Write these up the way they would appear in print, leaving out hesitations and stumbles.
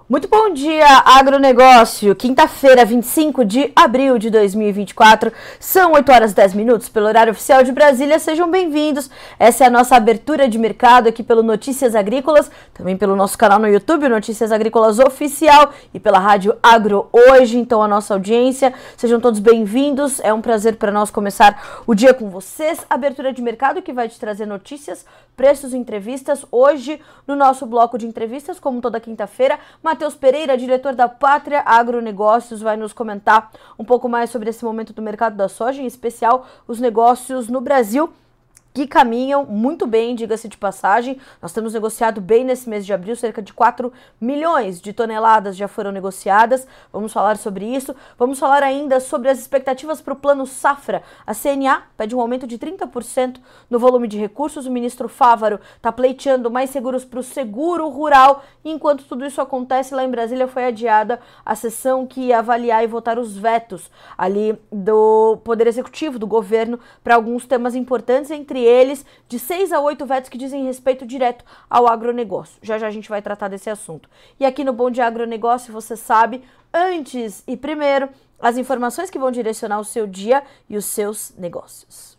Muito bom dia, agronegócio. Quinta-feira, 25 de abril de 2024, são 8 horas e 10 minutos pelo horário oficial de Brasília. Sejam bem-vindos. Essa é a nossa abertura de mercado aqui pelo Notícias Agrícolas, também pelo nosso canal no YouTube, Notícias Agrícolas Oficial, e pela Rádio Agro Hoje. Então, a nossa audiência, sejam todos bem-vindos. É um prazer para nós começar o dia com vocês. Abertura de mercado que vai te trazer notícias, preços e entrevistas. Hoje, no nosso bloco de entrevistas, como toda quinta-feira, Matheus Pereira, diretor da Pátria Agronegócios, vai nos comentar um pouco mais sobre esse momento do mercado da soja, em especial os negócios no Brasil, que caminham muito bem, diga-se de passagem. Nós temos negociado bem nesse mês de abril, cerca de 4 milhões de toneladas já foram negociadas. Vamos falar sobre isso. Vamos falar ainda sobre as expectativas para o Plano Safra. A CNA pede um aumento de 30% no volume de recursos. O ministro Fávaro está pleiteando mais seguros para o seguro rural. Enquanto tudo isso acontece, lá em Brasília foi adiada a sessão que ia avaliar e votar os vetos ali do Poder Executivo, do governo, para alguns temas importantes, entre eles de 6 a 8 vetos que dizem respeito direto ao agronegócio. Já já a gente vai tratar desse assunto. E aqui no Bom Dia Agronegócio, você sabe, antes e primeiro, as informações que vão direcionar o seu dia e os seus negócios.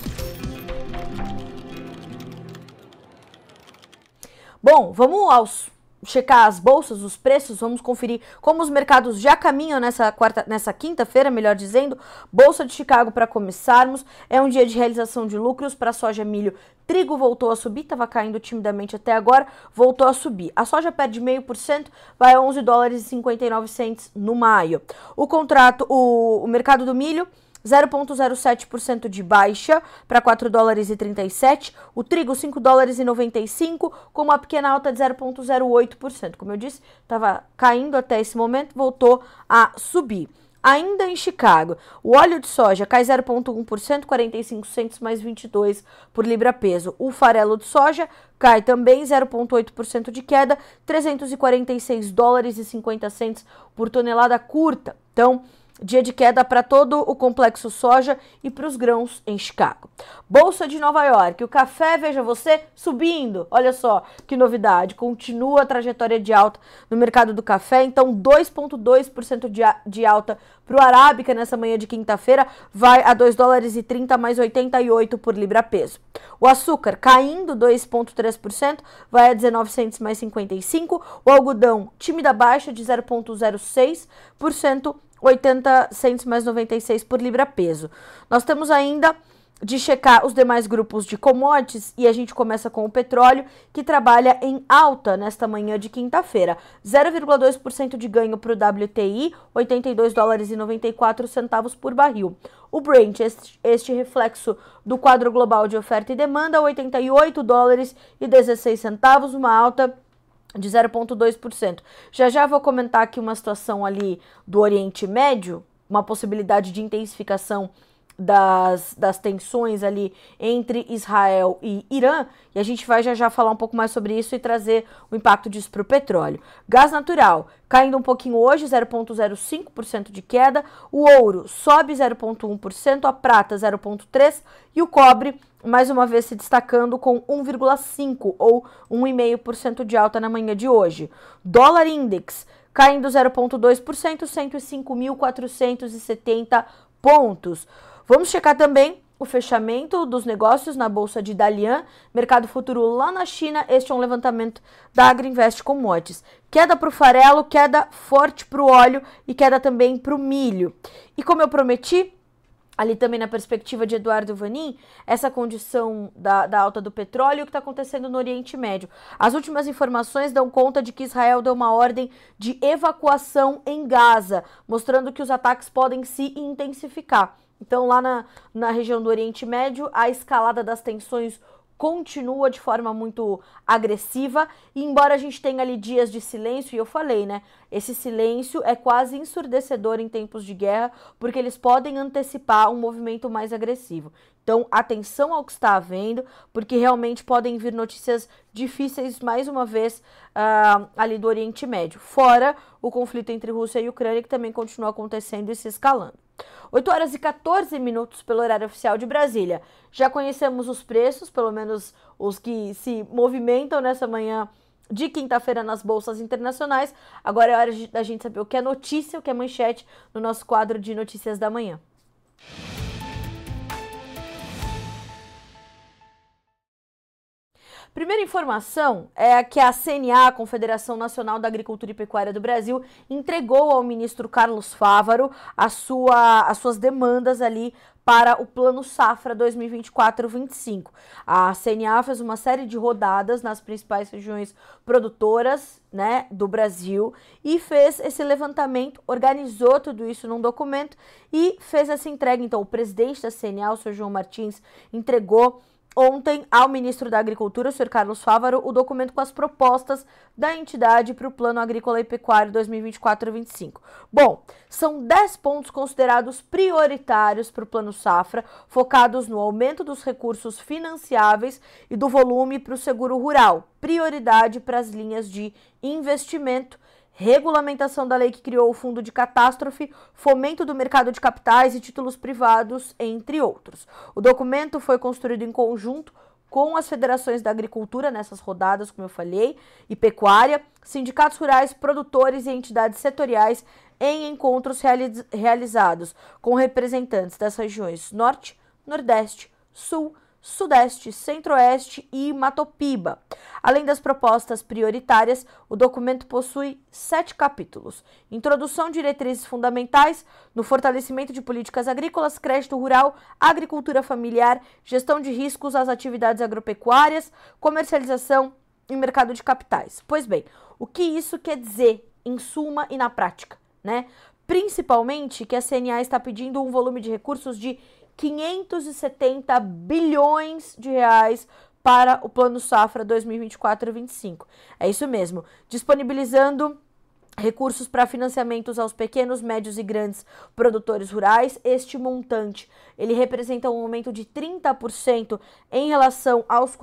Bom, vamos checar as bolsas, os preços, vamos conferir como os mercados já caminham nessa quinta-feira, melhor dizendo. Bolsa de Chicago, para começarmos, é um dia de realização de lucros para soja, milho, trigo voltou a subir, estava caindo timidamente até agora, voltou a subir. A soja perde 0,5%, vai a 11 dólares e 59 cents no maio. O mercado do milho, 0,07% de baixa para 4 dólares e 37, o trigo 5 dólares e 95, com uma pequena alta de 0,08%. Como eu disse, estava caindo até esse momento, voltou a subir. Ainda em Chicago, o óleo de soja cai 0,1%, 45 cents mais 22 por libra-peso. O farelo de soja cai também 0,8% de queda, 346 dólares e 50 cents por tonelada curta. Então, dia de queda para todo o complexo soja e para os grãos em Chicago. Bolsa de Nova York, o café, veja você, subindo. Olha só que novidade, continua a trajetória de alta no mercado do café. Então, 2,2% de alta para o Arábica nessa manhã de quinta-feira, vai a 2 dólares e 30 mais 88 por libra-peso. O açúcar caindo 2,3%, vai a 19 cents mais 55. O algodão, tímida baixa de 0,06%, 80 cents mais 96 por libra-peso. Nós temos ainda de checar os demais grupos de commodities e a gente começa com o petróleo, que trabalha em alta nesta manhã de quinta-feira. 0,2% de ganho para o WTI, 82 dólares e 94 centavos por barril. O Brent, este reflexo do quadro global de oferta e demanda, 88 dólares e 16 centavos, uma alta de 0,2%. Já vou comentar aqui uma situação ali do Oriente Médio, uma possibilidade de intensificação das tensões ali entre Israel e Irã, e a gente vai já falar um pouco mais sobre isso e trazer o impacto disso para o petróleo. Gás natural caindo um pouquinho hoje, 0,05% de queda, o ouro sobe 0,1%, a prata 0,3% e o cobre mais uma vez se destacando com 1,5% ou 1,5% de alta na manhã de hoje. Dólar Index caindo 0,2%, 105.470 pontos. Vamos checar também o fechamento dos negócios na Bolsa de Dalian, mercado futuro lá na China. Este é um levantamento da Agriinvest Commodities. Queda para o farelo, queda forte para o óleo e queda também para o milho. E como eu prometi, ali também na perspectiva de Eduardo Vanin, essa condição da alta do petróleo que está acontecendo no Oriente Médio. As últimas informações dão conta de que Israel deu uma ordem de evacuação em Gaza, mostrando que os ataques podem se intensificar. Então, lá na região do Oriente Médio, a escalada das tensões continua de forma muito agressiva, e embora a gente tenha ali dias de silêncio, e eu falei, né, esse silêncio é quase ensurdecedor em tempos de guerra, porque eles podem antecipar um movimento mais agressivo. Então, atenção ao que está havendo, porque realmente podem vir notícias difíceis, mais uma vez, ali do Oriente Médio. Fora o conflito entre Rússia e Ucrânia, que também continua acontecendo e se escalando. 8 horas e 14 minutos pelo horário oficial de Brasília. Já conhecemos os preços, pelo menos os que se movimentam nessa manhã de quinta-feira nas bolsas internacionais. Agora é hora da gente saber o que é notícia, o que é manchete no nosso quadro de notícias da manhã. Primeira informação é que a CNA, a Confederação Nacional da Agricultura e Pecuária do Brasil, entregou ao ministro Carlos Fávaro as suas demandas ali para o Plano Safra 2024-25. A CNA fez uma série de rodadas nas principais regiões produtoras, né, do Brasil e fez esse levantamento, organizou tudo isso num documento e fez essa entrega. Então, o presidente da CNA, o senhor João Martins, entregou ontem ao ministro da Agricultura, o senhor Carlos Fávaro, o documento com as propostas da entidade para o Plano Agrícola e Pecuário 2024-25. Bom, são 10 pontos considerados prioritários para o Plano Safra, focados no aumento dos recursos financiáveis e do volume para o seguro rural, prioridade para as linhas de investimento, regulamentação da lei que criou o fundo de catástrofe, fomento do mercado de capitais e títulos privados, entre outros. O documento foi construído em conjunto com as federações da agricultura nessas rodadas, como eu falei, e pecuária, sindicatos rurais, produtores e entidades setoriais em encontros realizados com representantes das regiões Norte, Nordeste, Sul, Sudeste, Centro-Oeste e Matopiba. Além das propostas prioritárias, o documento possui 7 capítulos: introdução de diretrizes fundamentais no fortalecimento de políticas agrícolas, crédito rural, agricultura familiar, gestão de riscos às atividades agropecuárias, comercialização e mercado de capitais. Pois bem, o que isso quer dizer em suma e na prática, né? Principalmente que a CNA está pedindo um volume de recursos de 570 bilhões de reais para o Plano Safra 2024-25. É isso mesmo, disponibilizando recursos para financiamentos aos pequenos, médios e grandes produtores rurais. Este montante, ele representa um aumento de 30% em relação aos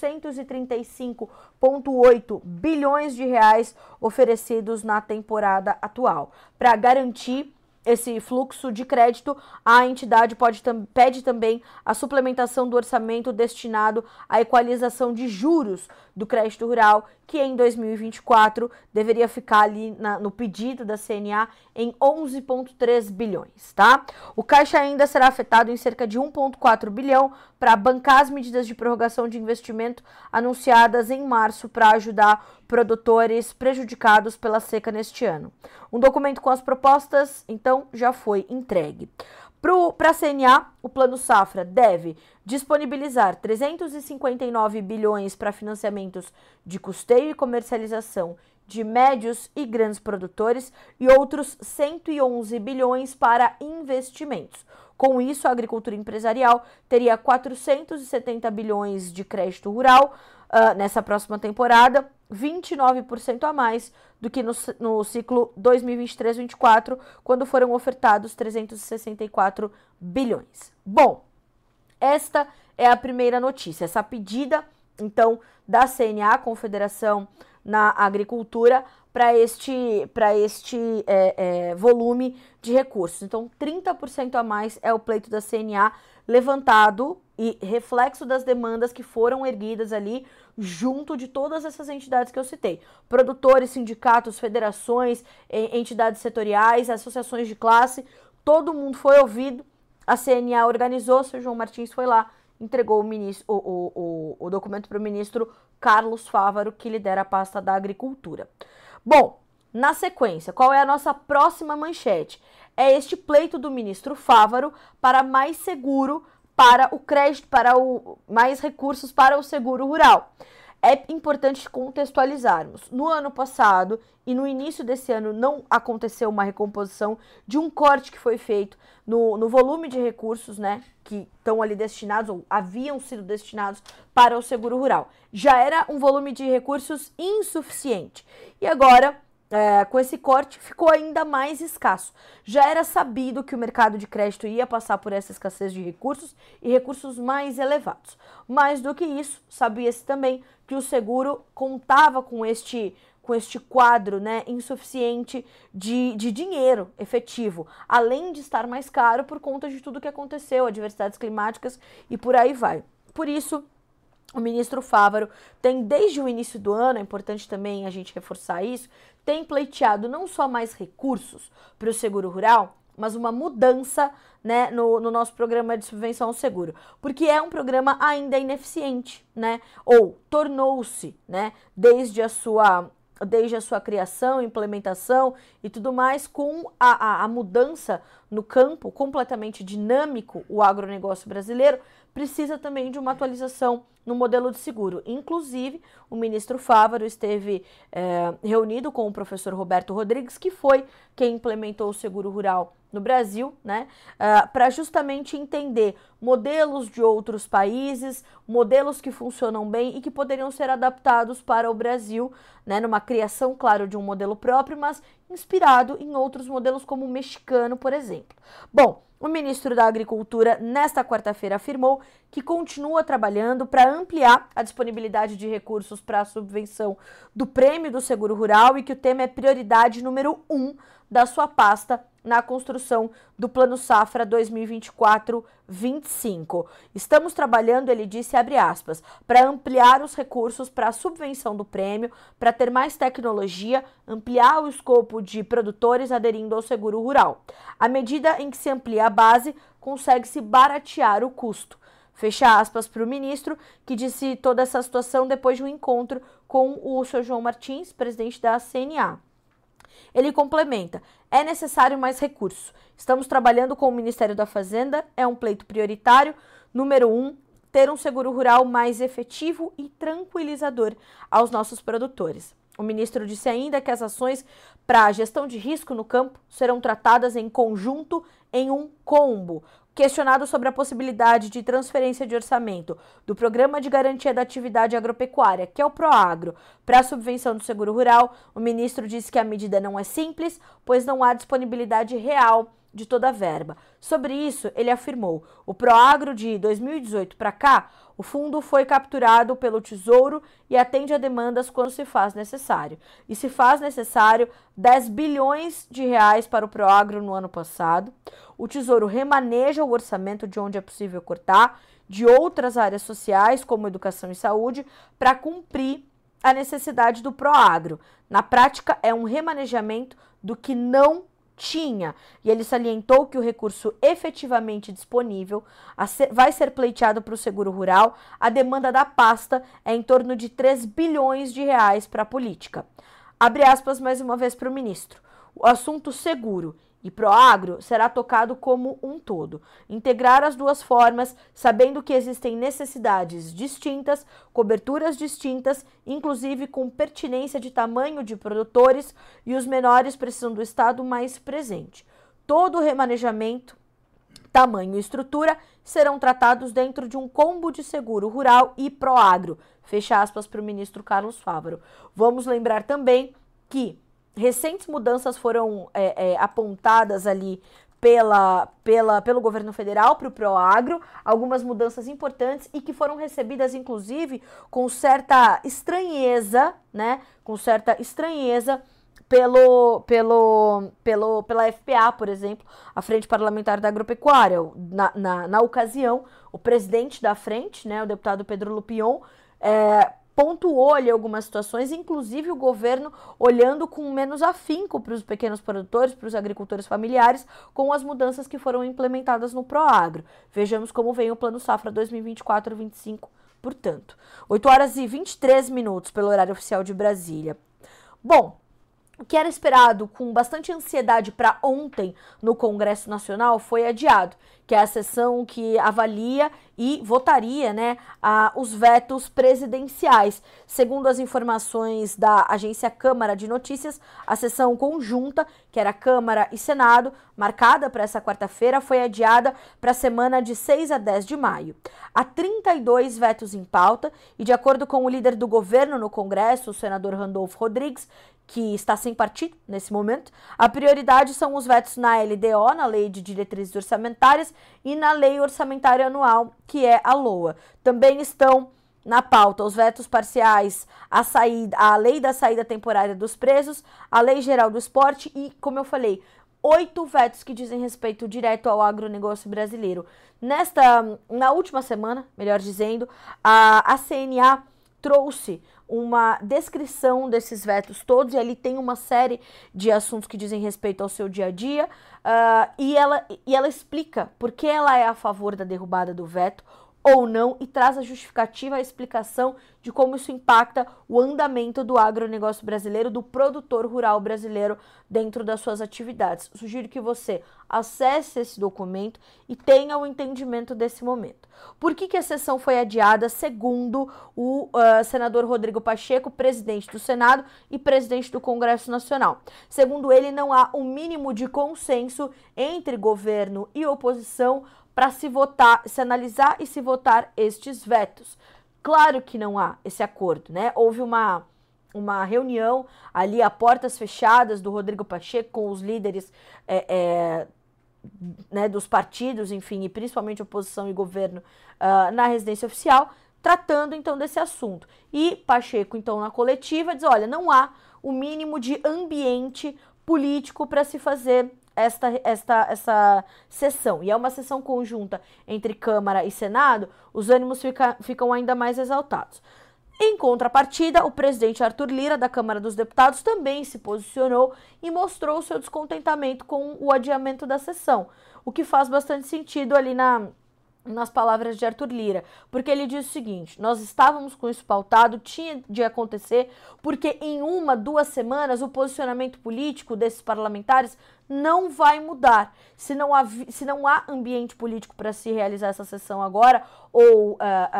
435,8 bilhões de reais oferecidos na temporada atual. Para garantir esse fluxo de crédito, a entidade pede também a suplementação do orçamento destinado à equalização de juros do crédito rural, que em 2024 deveria ficar ali no pedido da CNA em 11,3 bilhões, tá? O caixa ainda será afetado em cerca de 1,4 bilhão para bancar as medidas de prorrogação de investimento anunciadas em março para ajudar produtores prejudicados pela seca neste ano. Um documento com as propostas, então, já foi entregue. Para a CNA, o Plano Safra deve disponibilizar 359 bilhões para financiamentos de custeio e comercialização de médios e grandes produtores e outros 111 bilhões para investimentos. Com isso, a agricultura empresarial teria 470 bilhões de crédito rural nessa próxima temporada, 29% a mais do que no ciclo 2023-24, quando foram ofertados 364 bilhões. Bom, esta é a primeira notícia, essa pedida, então, da CNA, Confederação na Agricultura, para este volume de recursos. Então, 30% a mais é o pleito da CNA, levantado e reflexo das demandas que foram erguidas ali junto de todas essas entidades que eu citei. Produtores, sindicatos, federações, entidades setoriais, associações de classe, todo mundo foi ouvido. A CNA organizou, o senhor João Martins foi lá, entregou o documento para o ministro Carlos Fávaro, que lidera a pasta da Agricultura. Bom, na sequência, qual é a nossa próxima manchete? É este pleito do ministro Fávaro para mais seguro para o crédito, mais recursos para o seguro rural. É importante contextualizarmos. No ano passado e no início desse ano não aconteceu uma recomposição de um corte que foi feito no volume de recursos, né, que estão ali destinados ou haviam sido destinados para o seguro rural. Já era um volume de recursos insuficiente. E agora, com esse corte, ficou ainda mais escasso. Já era sabido que o mercado de crédito ia passar por essa escassez de recursos e recursos mais elevados. Mais do que isso, sabia-se também que o seguro contava com este quadro, né, insuficiente de dinheiro efetivo, além de estar mais caro por conta de tudo que aconteceu, adversidades climáticas e por aí vai. Por isso, O ministro Fávaro tem, desde o início do ano, é importante também a gente reforçar isso, tem pleiteado não só mais recursos para o seguro rural, mas uma mudança, né, no nosso programa de subvenção ao seguro, porque é um programa ainda ineficiente, né, ou tornou-se, né, desde a sua criação, implementação e tudo mais, com a mudança no campo completamente dinâmico, o agronegócio brasileiro precisa também de uma atualização no modelo de seguro. Inclusive, o ministro Fávaro esteve reunido com o professor Roberto Rodrigues, que foi quem implementou o seguro rural no Brasil, né, para justamente entender modelos de outros países, modelos que funcionam bem e que poderiam ser adaptados para o Brasil, né, numa criação, claro, de um modelo próprio, mas inspirado em outros modelos como o mexicano, por exemplo. Bom, o ministro da Agricultura, nesta quarta-feira, afirmou que continua trabalhando para ampliar a disponibilidade de recursos para a subvenção do prêmio do seguro rural e que o tema é prioridade número 1 da sua pasta na construção do Plano Safra 2024-25. Estamos trabalhando, ele disse, abre aspas, para ampliar os recursos para a subvenção do prêmio, para ter mais tecnologia, ampliar o escopo de produtores aderindo ao seguro rural. À medida em que se amplia a base, consegue-se baratear o custo. Fecha aspas para o ministro, que disse toda essa situação depois de um encontro com o Sr. João Martins, presidente da CNA. Ele complementa, é necessário mais recurso. Estamos trabalhando com o Ministério da Fazenda, é um pleito prioritário. Número 1, ter um seguro rural mais efetivo e tranquilizador aos nossos produtores. O ministro disse ainda que as ações para a gestão de risco no campo serão tratadas em conjunto em um combo. Questionado sobre a possibilidade de transferência de orçamento do Programa de Garantia da Atividade Agropecuária, que é o PROAGRO, para a subvenção do seguro rural, o ministro disse que a medida não é simples, pois não há disponibilidade real de toda a verba. Sobre isso, ele afirmou, o PROAGRO de 2018 para cá, o fundo foi capturado pelo Tesouro e atende a demandas quando se faz necessário. E se faz necessário 10 bilhões de reais para o PROAGRO no ano passado. O Tesouro remaneja o orçamento de onde é possível cortar, de outras áreas sociais, como educação e saúde, para cumprir a necessidade do PROAGRO. Na prática, é um remanejamento do que não tinha, e ele salientou que o recurso efetivamente disponível vai ser pleiteado para o seguro rural. A demanda da pasta é em torno de 3 bilhões de reais para a política. Abre aspas mais uma vez para o ministro. O assunto seguro e PROAGRO será tocado como um todo. Integrar as duas formas, sabendo que existem necessidades distintas, coberturas distintas, inclusive com pertinência de tamanho de produtores, e os menores precisam do Estado mais presente. Todo o remanejamento, tamanho e estrutura serão tratados dentro de um combo de seguro rural e PROAGRO. Fecha aspas para o ministro Carlos Fávaro. Vamos lembrar também que recentes mudanças foram apontadas ali pelo governo federal para o PROAGRO, algumas mudanças importantes e que foram recebidas, inclusive, com certa estranheza, né? Com certa estranheza pela FPA, por exemplo, a Frente Parlamentar da Agropecuária. Na ocasião, o presidente da frente, né, o deputado Pedro Lupion, pontuou ali algumas situações, inclusive o governo olhando com menos afinco para os pequenos produtores, para os agricultores familiares, com as mudanças que foram implementadas no PROAGRO. Vejamos como vem o Plano Safra 2024-25, portanto. 8 horas e 23 minutos pelo horário oficial de Brasília. Bom, o que era esperado com bastante ansiedade para ontem no Congresso Nacional foi adiado, que é a sessão que avalia e votaria, né, os vetos presidenciais. Segundo as informações da agência Câmara de Notícias, a sessão conjunta, que era Câmara e Senado, marcada para essa quarta-feira, foi adiada para a semana de 6 a 10 de maio. Há 32 vetos em pauta e, de acordo com o líder do governo no Congresso, o senador Randolfo Rodrigues, que está sem partido nesse momento, a prioridade são os vetos na LDO, na Lei de Diretrizes Orçamentárias, e na Lei Orçamentária Anual, que é a LOA. Também estão na pauta os vetos parciais a Lei da Saída Temporária dos Presos, a Lei Geral do Esporte e, como eu falei, 8 vetos que dizem respeito direto ao agronegócio brasileiro. Na última semana, melhor dizendo, a CNA trouxe uma descrição desses vetos todos, e ali tem uma série de assuntos que dizem respeito ao seu dia a dia, e ela explica por que ela é a favor da derrubada do veto ou não, e traz a justificativa, a explicação de como isso impacta o andamento do agronegócio brasileiro, do produtor rural brasileiro dentro das suas atividades. Sugiro que você acesse esse documento e tenha o entendimento desse momento. Por que a sessão foi adiada, segundo o senador Rodrigo Pacheco, presidente do Senado e presidente do Congresso Nacional? Segundo ele, não há um mínimo de consenso entre governo e oposição para se analisar e se votar estes vetos. Claro que não há esse acordo, né? Houve uma reunião ali a portas fechadas do Rodrigo Pacheco com os líderes né, dos partidos, enfim, e principalmente oposição e governo na residência oficial, tratando então desse assunto. E Pacheco, então, na coletiva, diz: olha, não há o mínimo de ambiente político para se fazer essa sessão, e é uma sessão conjunta entre Câmara e Senado, os ânimos ficam ainda mais exaltados. Em contrapartida, o presidente Arthur Lira, da Câmara dos Deputados, também se posicionou e mostrou seu descontentamento com o adiamento da sessão, o que faz bastante sentido ali nas palavras de Arthur Lira, porque ele diz o seguinte: nós estávamos com isso pautado, tinha de acontecer, porque em 1-2 semanas o posicionamento político desses parlamentares não vai mudar. Se não há ambiente político para se realizar essa sessão agora, ou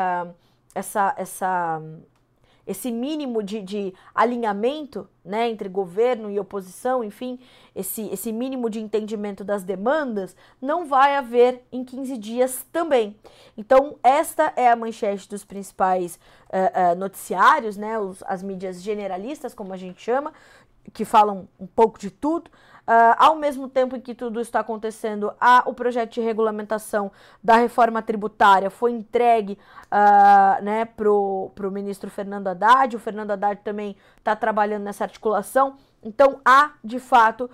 esse mínimo de alinhamento, né, entre governo e oposição, enfim, esse mínimo de entendimento das demandas, não vai haver em 15 dias também. Então, esta é a manchete dos principais noticiários, né, as mídias generalistas, como a gente chama, que falam um pouco de tudo. Ao mesmo tempo em que tudo está acontecendo, o projeto de regulamentação da reforma tributária foi entregue né, para o ministro Fernando Haddad. O Fernando Haddad também está trabalhando nessa articulação. Então, há, de fato,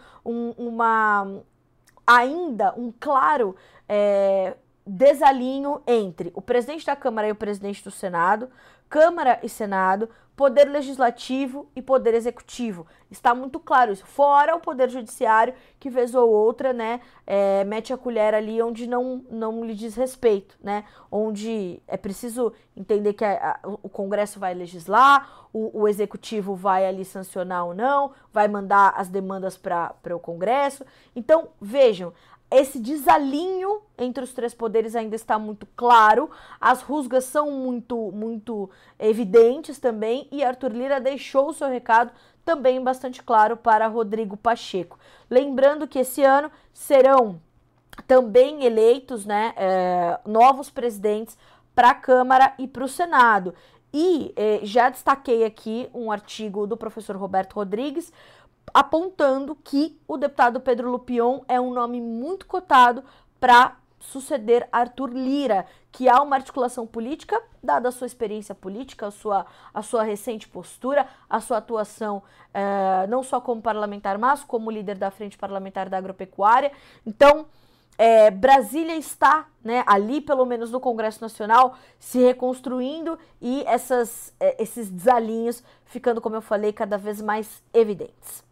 ainda um claro desalinho entre o presidente da Câmara e o presidente do Senado, Câmara e Senado, Poder Legislativo e Poder Executivo. Está muito claro isso. Fora o Poder Judiciário, que vez ou outra, né, mete a colher ali onde não lhe diz respeito, né? Onde é preciso entender que o Congresso vai legislar, o Executivo vai ali sancionar ou não, vai mandar as demandas para o Congresso. Então, vejam, esse desalinho entre os três poderes ainda está muito claro, as rusgas são muito evidentes também, e Arthur Lira deixou o seu recado também bastante claro para Rodrigo Pacheco. Lembrando que esse ano serão também eleitos, né, novos presidentes para a Câmara e para o Senado. E já destaquei aqui um artigo do professor Roberto Rodrigues, apontando que o deputado Pedro Lupion é um nome muito cotado para suceder Arthur Lira, que há uma articulação política, dada a sua experiência política, a sua recente postura, a sua atuação não só como parlamentar, mas como líder da Frente Parlamentar da Agropecuária. Então, Brasília está, né, ali, pelo menos no Congresso Nacional, se reconstruindo, e esses desalinhos ficando, como eu falei, cada vez mais evidentes.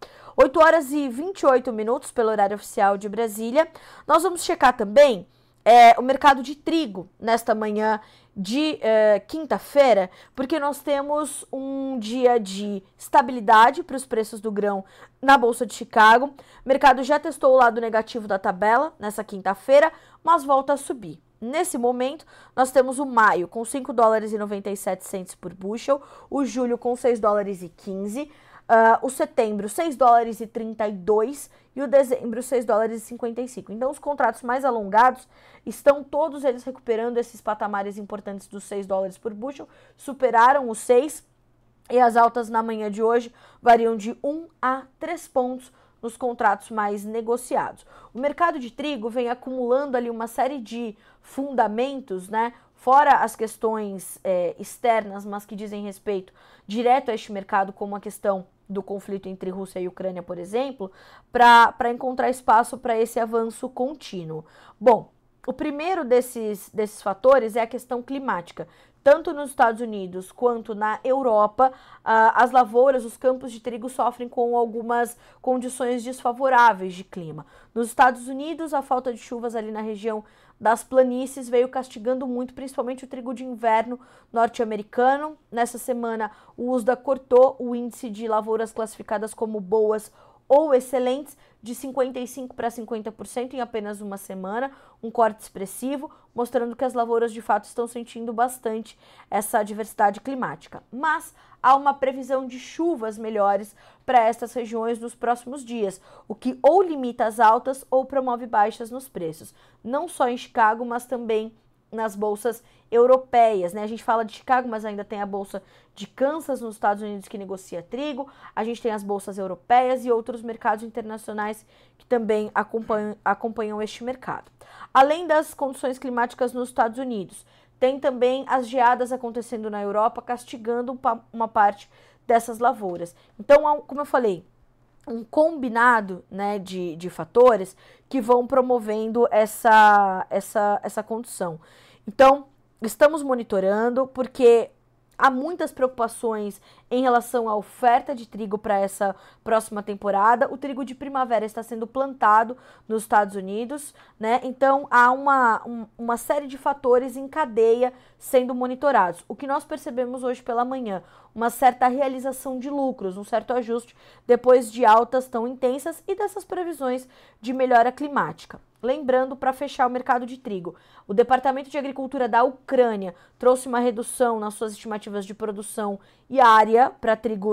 8h28 pelo horário oficial de Brasília. Nós vamos checar também o mercado de trigo nesta manhã de quinta-feira, porque nós temos um dia de estabilidade para os preços do grão na Bolsa de Chicago. O mercado já testou o lado negativo da tabela nessa quinta-feira, mas volta a subir. Nesse momento, nós temos o maio com $5,97 por bushel, o julho com $6,15, o setembro $6,32 e o dezembro $6,55. Então, os contratos mais alongados estão todos eles recuperando esses patamares importantes dos $6 por bushel, superaram os 6, e as altas na manhã de hoje variam de 1 a 3 pontos nos contratos mais negociados. O mercado de trigo vem acumulando ali uma série de fundamentos, né? Fora as questões externas, mas que dizem respeito direto a este mercado, como a questão do conflito entre Rússia e Ucrânia, por exemplo, para encontrar espaço para esse avanço contínuo. Bom, o primeiro desses fatores é a questão climática. Tanto nos Estados Unidos quanto na Europa, as lavouras, os campos de trigo sofrem com algumas condições desfavoráveis de clima. Nos Estados Unidos, a falta de chuvas ali na região das planícies veio castigando muito, principalmente o trigo de inverno norte-americano. Nessa semana, o USDA cortou o índice de lavouras classificadas como boas ou excelentes de 55% para 50% em apenas uma semana, um corte expressivo, mostrando que as lavouras de fato estão sentindo bastante essa diversidade climática. Mas há uma previsão de chuvas melhores para estas regiões nos próximos dias, o que ou limita as altas ou promove baixas nos preços, não só em Chicago, mas também nas bolsas europeias, né? A gente fala de Chicago, mas ainda tem a bolsa de Kansas nos Estados Unidos que negocia trigo, a gente tem as bolsas europeias e outros mercados internacionais que também acompanham este mercado. Além das condições climáticas nos Estados Unidos, tem também as geadas acontecendo na Europa, castigando uma parte dessas lavouras. Então, como eu falei, um combinado, né, de fatores que vão promovendo essa condição. Então, estamos monitorando porque há muitas preocupações em relação à oferta de trigo para essa próxima temporada. O trigo de primavera está sendo plantado nos Estados Unidos, né? Então há uma série de fatores em cadeia sendo monitorados. O que nós percebemos hoje pela manhã, uma certa realização de lucros, um certo ajuste depois de altas tão intensas e dessas previsões de melhora climática. Lembrando, para fechar o mercado de trigo, o Departamento de Agricultura da Ucrânia trouxe uma redução nas suas estimativas de produção e área para trigo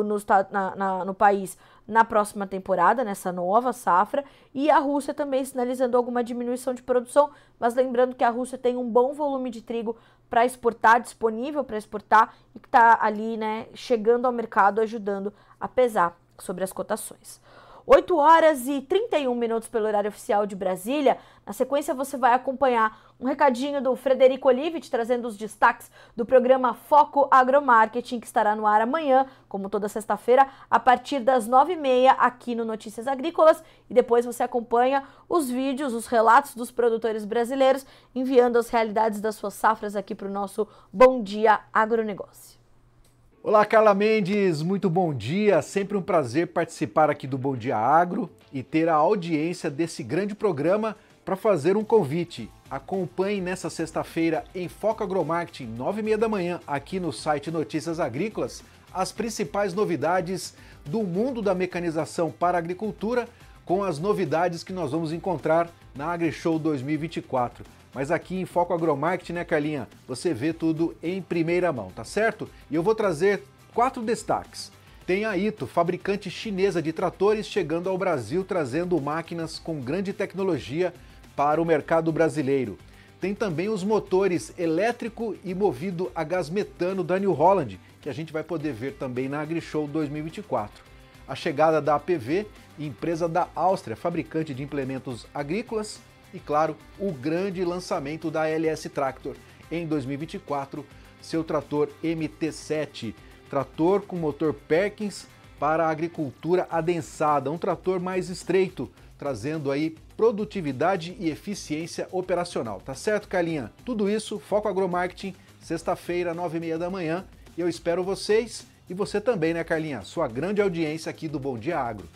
no país na próxima temporada, nessa nova safra, e a Rússia também sinalizando alguma diminuição de produção, mas lembrando que a Rússia tem um bom volume de trigo para exportar, disponível para exportar, e que está ali, né, chegando ao mercado, ajudando a pesar sobre as cotações. 8 horas e 31 minutos pelo horário oficial de Brasília. Na sequência, você vai acompanhar um recadinho do Frederico Olivetti, trazendo os destaques do programa Foco Agromarketing, que estará no ar amanhã, como toda sexta-feira, a partir das 9h30, aqui no Notícias Agrícolas. E depois você acompanha os vídeos, os relatos dos produtores brasileiros, enviando as realidades das suas safras aqui para o nosso Bom Dia Agronegócio. Olá, Carla Mendes, muito bom dia. Sempre um prazer participar aqui do Bom Dia Agro e ter a audiência desse grande programa para fazer um convite. Acompanhe nessa sexta-feira em Foco Agromarketing, 9h30 da manhã, aqui no site Notícias Agrícolas, as principais novidades do mundo da mecanização para a agricultura, com as novidades que nós vamos encontrar na AgriShow 2024. Mas aqui em Foco Agromarketing, né, Carlinha? Você vê tudo em primeira mão, tá certo? E eu vou trazer 4 destaques. Tem a Ito, fabricante chinesa de tratores, chegando ao Brasil trazendo máquinas com grande tecnologia para o mercado brasileiro. Tem também os motores elétrico e movido a gás metano da New Holland, que a gente vai poder ver também na AgriShow 2024. A chegada da APV, empresa da Áustria, fabricante de implementos agrícolas. E, claro, o grande lançamento da LS Tractor em 2024, seu trator MT7, trator com motor Perkins para a agricultura adensada, um trator mais estreito, trazendo aí produtividade e eficiência operacional. Tá certo, Carlinha? Tudo isso, Foco Agromarketing, sexta-feira, 9h30 da manhã, e eu espero vocês e você também, né, Carlinha? Sua grande audiência aqui do Bom Dia Agro.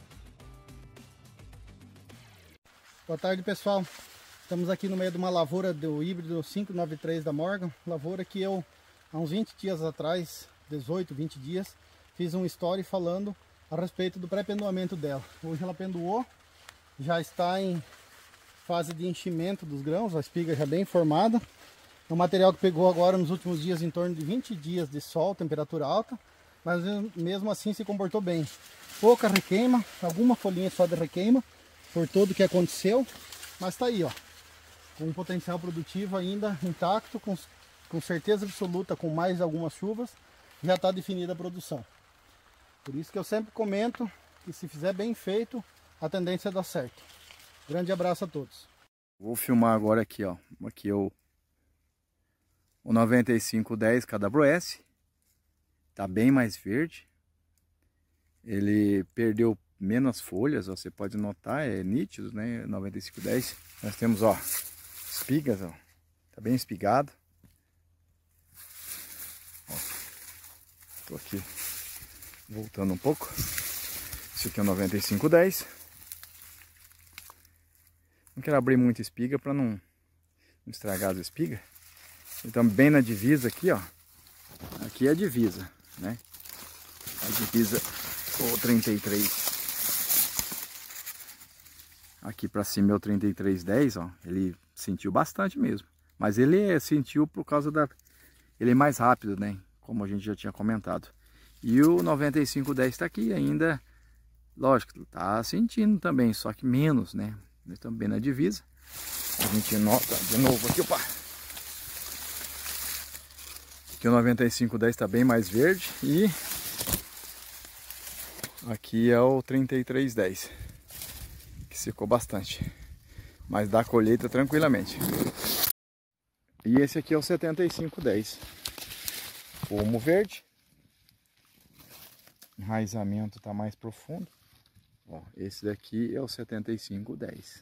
Boa tarde, pessoal. Estamos aqui no meio de uma lavoura do híbrido 593 da Morgan, lavoura que eu, há uns 20 dias atrás, 18, 20 dias, fiz um story falando a respeito do pré-pendoamento dela. Hoje ela pendoou, já está em fase de enchimento dos grãos, a espiga já bem formada. É um material que pegou agora nos últimos dias em torno de 20 dias de sol, temperatura alta, mas mesmo assim se comportou bem. Pouca requeima, alguma folhinha só de requeima, por tudo que aconteceu, mas está aí, ó, com um potencial produtivo ainda intacto, com certeza absoluta, com mais algumas chuvas, já está definida a produção. Por isso que eu sempre comento que se fizer bem feito, a tendência é dar certo. Grande abraço a todos. Vou filmar agora aqui, ó, aqui o 9510 KWS, tá bem mais verde. Ele perdeu menos folhas, ó, você pode notar, é nítido, né? 9510. Nós temos, ó, espigas, ó, tá bem espigado. Ó, tô aqui voltando um pouco. Esse aqui é o 9510. Não quero abrir muita espiga para não estragar as espigas. Então bem na divisa aqui, ó. Aqui é a divisa, né? A divisa, o 33. Aqui para cima é o 3310, ó. Ele sentiu bastante mesmo. Mas ele sentiu por causa da... Ele é mais rápido, né? Como a gente já tinha comentado. E o 9510 está aqui ainda. Lógico, tá sentindo também, só que menos, né? Nós estamos bem na divisa. A gente nota de novo aqui, opa! Aqui o 9510 está bem mais verde e aqui é o 3310, que secou bastante, mas dá colheita tranquilamente. E esse aqui é o 7510, pomo verde, enraizamento está mais profundo. Ó, esse daqui é o 7510.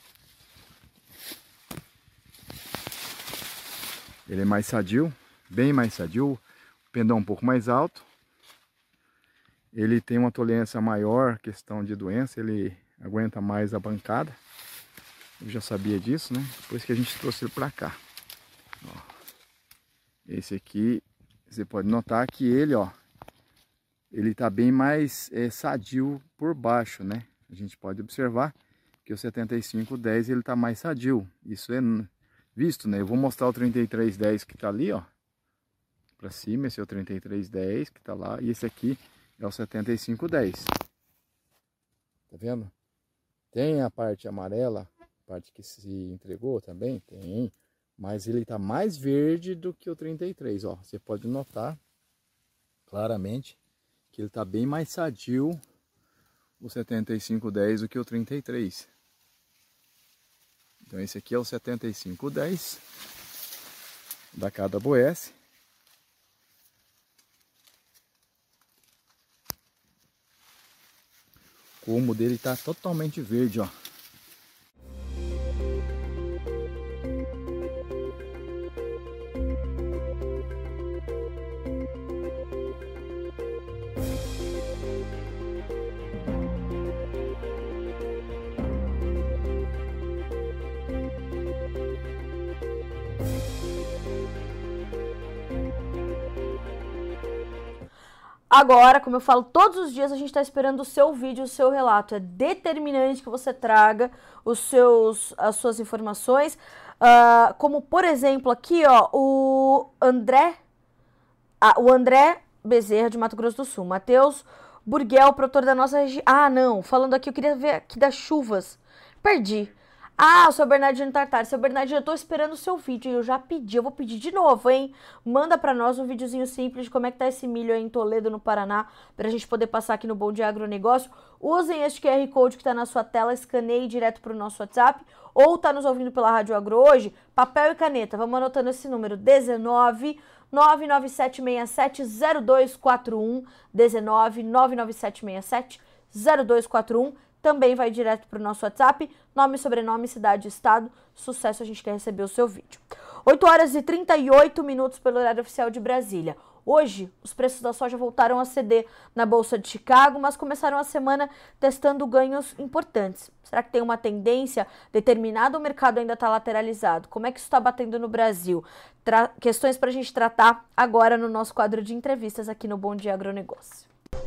Ele é mais sadio, bem mais sadio, o pendão um pouco mais alto. Ele tem uma tolerância maior, questão de doença, ele aguenta mais a bancada. Eu já sabia disso, né? Por isso que a gente trouxe ele para cá. Ó, esse aqui, você pode notar que ele, ó, ele tá bem mais sadio por baixo, né? A gente pode observar que o 7510 ele tá mais sadio. Isso é visto, né? Eu vou mostrar o 3310 que tá ali, ó, para cima. Esse é o 3310 que tá lá, e esse aqui é o 7510. Tá vendo? Tem a parte amarela, a parte que se entregou também, tem, mas ele tá mais verde do que o 33, ó. Você pode notar claramente que ele tá bem mais sadio, o 7510, do que o 33. Então esse aqui é o 7510 da Cada Boesse. O colmo dele tá totalmente verde, ó. Agora, como eu falo todos os dias, a gente está esperando o seu vídeo, o seu relato. É determinante que você traga as suas informações. Como, por exemplo, aqui, ó, o André Bezerra, de Mato Grosso do Sul. Matheus Burguel, produtor da nossa região. Ah, não. Falando aqui, eu queria ver aqui das chuvas. Perdi. Ah, o seu Bernardino Tartari. Seu Bernardino, eu tô esperando o seu vídeo. Eu já pedi, eu vou pedir de novo, hein? Manda pra nós um videozinho simples de como é que tá esse milho aí em Toledo, no Paraná, pra gente poder passar aqui no Bom Dia Agronegócio. Usem este QR Code que tá na sua tela, escaneie direto pro nosso WhatsApp, ou tá nos ouvindo pela Rádio Agro hoje, papel e caneta. Vamos anotando esse número, 19 997670241, 19 997670241. Também vai direto para o nosso WhatsApp, nome, sobrenome, cidade, estado, sucesso, a gente quer receber o seu vídeo. 8 horas e 38 minutos pelo horário oficial de Brasília. Hoje, os preços da soja voltaram a ceder na Bolsa de Chicago, mas começaram a semana testando ganhos importantes. Será que tem uma tendência determinada ou o mercado ainda está lateralizado? Como é que isso está batendo no Brasil? Questões para a gente tratar agora no nosso quadro de entrevistas aqui no Bom Dia Agronegócio.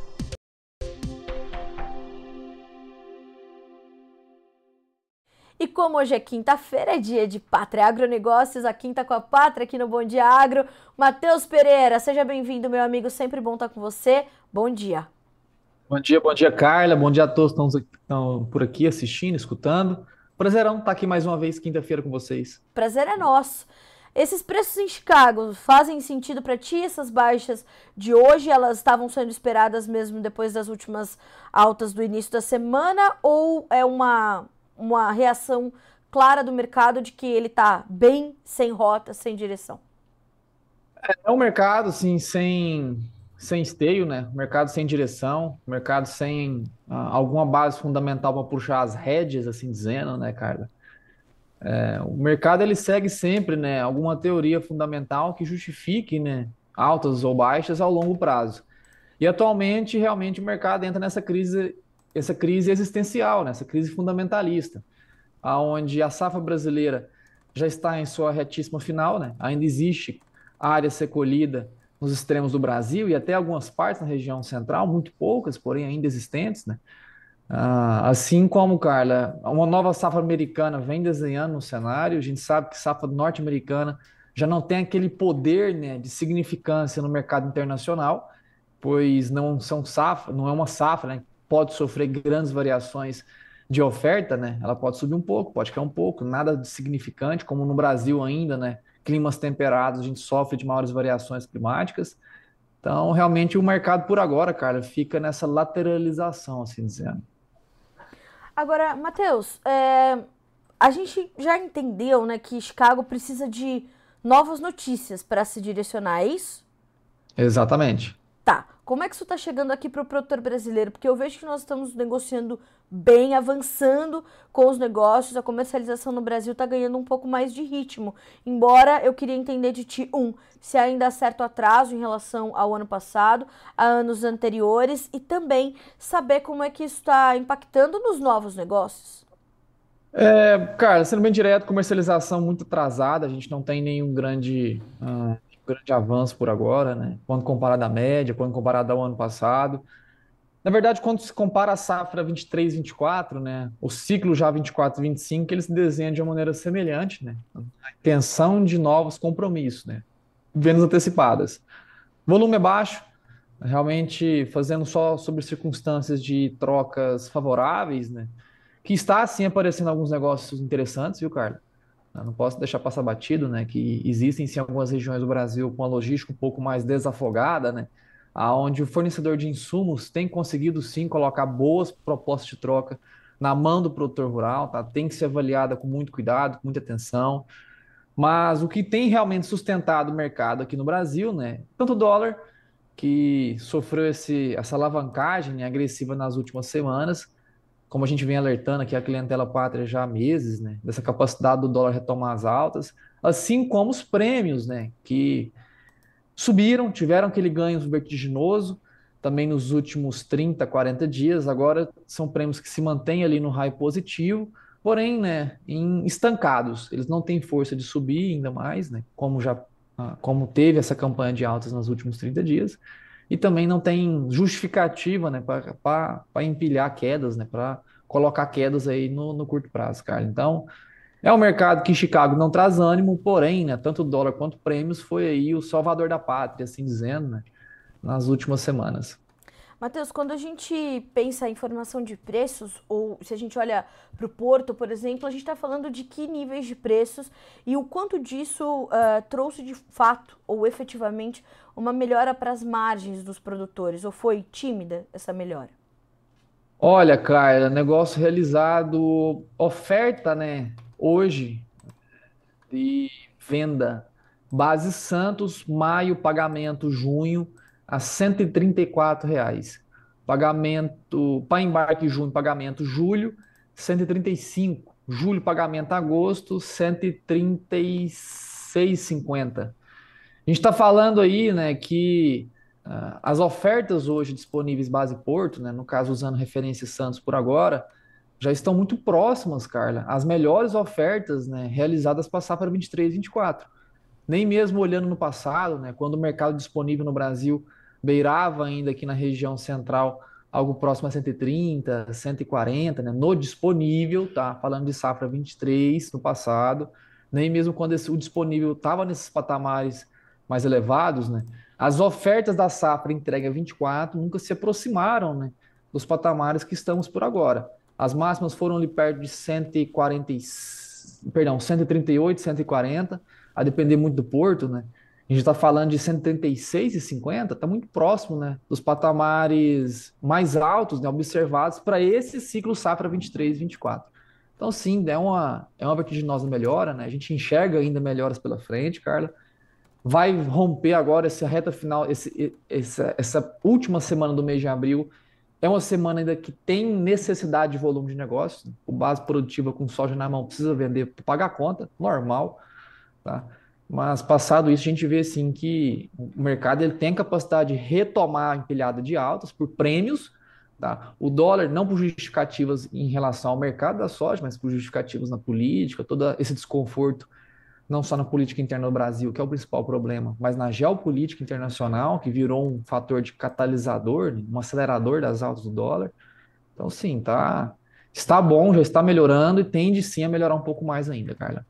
E como hoje é quinta-feira, é dia de Pátria Agronegócios, a quinta com a Pátria aqui no Bom Dia Agro. Matheus Pereira, seja bem-vindo, meu amigo, sempre bom estar com você. Bom dia. Bom dia, Carla. Bom dia a todos que estão por aqui assistindo, escutando. Prazerão estar aqui mais uma vez, quinta-feira, com vocês. Prazer é nosso. Esses preços em Chicago fazem sentido para ti? Essas baixas de hoje, elas estavam sendo esperadas mesmo depois das últimas altas do início da semana? Ou é uma reação clara do mercado de que ele está bem sem rota, sem direção? É um mercado assim, sem sem esteio, né? Mercado sem direção, mercado sem alguma base fundamental para puxar as rédeas, assim dizendo, né, Carla? O mercado ele segue sempre, né, alguma teoria fundamental que justifique, né, altas ou baixas ao longo prazo. E atualmente, realmente, o mercado entra essa crise existencial, né, essa crise fundamentalista, aonde a safra brasileira já está em sua retíssima final, né? Ainda existe área a ser colhida nos extremos do Brasil e até algumas partes na região central, muito poucas, porém ainda existentes, né? Assim como, Carla, uma nova safra americana vem desenhando no cenário, a gente sabe que safra norte-americana já não tem aquele poder, né, de significância no mercado internacional, pois não é uma safra, né, pode sofrer grandes variações de oferta, né? Ela pode subir um pouco, pode cair um pouco, nada de significante, como no Brasil ainda, né? Climas temperados, a gente sofre de maiores variações climáticas. Então, realmente, o mercado por agora, Carla, fica nessa lateralização, assim dizendo. Agora, Matheus, a gente já entendeu, né, que Chicago precisa de novas notícias para se direcionar, é isso? Exatamente. Tá, como é que isso está chegando aqui para o produtor brasileiro? Porque eu vejo que nós estamos negociando bem, avançando com os negócios, a comercialização no Brasil está ganhando um pouco mais de ritmo. Embora eu queria entender de ti, se ainda há certo atraso em relação ao ano passado, a anos anteriores, e também saber como é que isso está impactando nos novos negócios. Cara, sendo bem direto, comercialização muito atrasada, a gente não tem nenhum grande avanço por agora, né? Quando comparado à média, quando comparado ao ano passado. Na verdade, quando se compara a safra 23, 24, né? O ciclo já 24, 25, eles se desenham de uma maneira semelhante, né? A intenção de novos compromissos, né? Vendas antecipadas. Volume é baixo, realmente fazendo só sobre circunstâncias de trocas favoráveis, né? Que está, sim, aparecendo alguns negócios interessantes, viu, Carlos? Eu não posso deixar passar batido, né? Que existem sim algumas regiões do Brasil com a logística um pouco mais desafogada, né? Aonde o fornecedor de insumos tem conseguido sim colocar boas propostas de troca na mão do produtor rural, tá? Tem que ser avaliada com muito cuidado, com muita atenção. Mas o que tem realmente sustentado o mercado aqui no Brasil, né? Tanto o dólar, que sofreu essa alavancagem, né, agressiva nas últimas semanas, como a gente vem alertando aqui a clientela pátria já há meses, né, dessa capacidade do dólar retomar as altas, assim como os prêmios, né, que subiram, tiveram aquele ganho vertiginoso também nos últimos 30, 40 dias, agora são prêmios que se mantêm ali no high positivo, porém, né, estancados, eles não têm força de subir ainda mais, né, como teve essa campanha de altas nos últimos 30 dias, e também não tem justificativa, né, para empilhar quedas, né, para colocar quedas aí no curto prazo, cara. Então, é um mercado que Chicago não traz ânimo, porém, né, tanto o dólar quanto prêmios foi aí o salvador da pátria, assim dizendo, né, nas últimas semanas. Matheus, quando a gente pensa em formação de preços, ou se a gente olha para o Porto, por exemplo, a gente está falando de que níveis de preços e o quanto disso trouxe de fato ou efetivamente uma melhora para as margens dos produtores, ou foi tímida essa melhora? Olha, Carla, negócio realizado, oferta, né, hoje de venda, base Santos, maio, pagamento junho, a R$ 134. Pagamento, para embarque junho, pagamento julho, 135. Julho, pagamento agosto, 136,50. A gente está falando aí, né, que as ofertas hoje disponíveis base Porto, né, no caso usando referência Santos por agora, já estão muito próximas, Carla, às melhores ofertas, né, realizadas para a safra 23 e 24. Nem mesmo olhando no passado, né, quando o mercado disponível no Brasil beirava ainda aqui na região central algo próximo a 130, 140, né, no disponível, tá? Falando de safra 23 no passado, nem mesmo quando o disponível estava nesses patamares mais elevados, né? As ofertas da safra entrega 24 nunca se aproximaram, né, dos patamares que estamos por agora. As máximas foram ali perto de 140, perdão, 138, 140, a depender muito do porto, né? A gente está falando de 136,50, está muito próximo, né, dos patamares mais altos, né, observados para esse ciclo safra 23 e 24. Então, sim, é uma vertiginosa melhora, né? A gente enxerga ainda melhoras pela frente, Carla. vai romper agora essa reta final, essa última semana do mês de abril. É uma semana ainda que tem necessidade de volume de negócio. O base produtiva com soja na mão precisa vender para pagar a conta, normal, tá? Mas passado isso, a gente vê assim que o mercado ele tem capacidade de retomar a empilhada de altas por prêmios, tá? O dólar não por justificativas em relação ao mercado da soja, mas por justificativas na política, todo esse desconforto não só na política interna do Brasil, que é o principal problema, mas na geopolítica internacional, que virou um fator de catalisador, né, um acelerador das altas do dólar. Então, sim, está bom, já está melhorando e tende sim a melhorar um pouco mais ainda, Carla.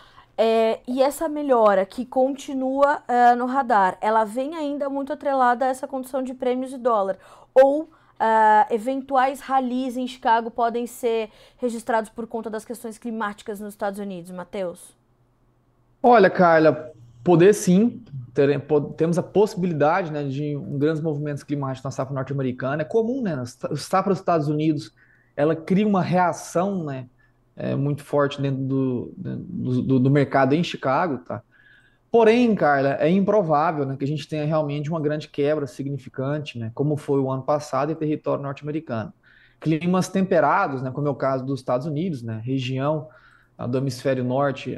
E essa melhora que continua no radar, ela vem ainda muito atrelada a essa condição de prêmios e dólar? Ou eventuais rallies em Chicago podem ser registrados por conta das questões climáticas nos Estados Unidos, Matheus? Olha, Carla, poder sim, temos a possibilidade, né, de grandes movimentos climáticos na safra norte-americana. É comum, né? A safra dos Estados Unidos, ela cria uma reação, né, muito forte dentro do mercado em Chicago, tá? Porém, Carla, é improvável, né, que a gente tenha realmente uma grande quebra significante, né, como foi o ano passado em território norte-americano. Climas temperados, né, como é o caso dos Estados Unidos, né, região do hemisfério norte